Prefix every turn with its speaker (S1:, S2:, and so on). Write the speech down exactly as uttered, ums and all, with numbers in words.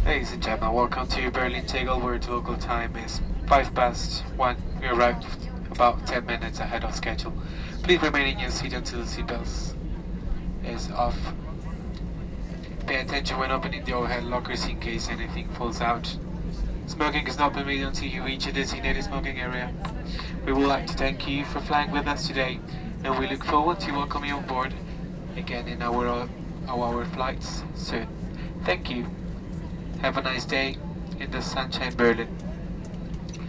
S1: Ladies and gentlemen, welcome to Berlin Tegel, where the local time is five past one. We arrived about ten minutes ahead of schedule. Please remain in your seat until the seatbelt is off. Pay attention when opening the overhead lockers in case anything falls out. Smoking is not permitted until you reach a designated smoking area. We would like to thank you for flying with us today, and we look forward to welcoming you on board again in our, our flights soon. Thank you. Have a nice day in the sunshine Berlin.